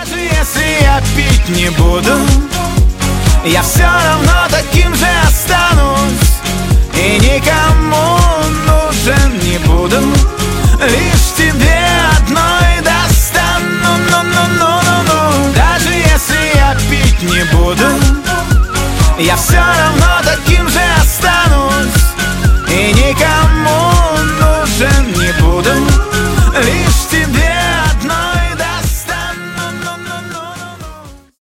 Даже если я пить не буду, я все равно таким же останусь. И никому нужен не буду, лишь тебе одной достану. Ну. Даже если я пить не буду, я все равно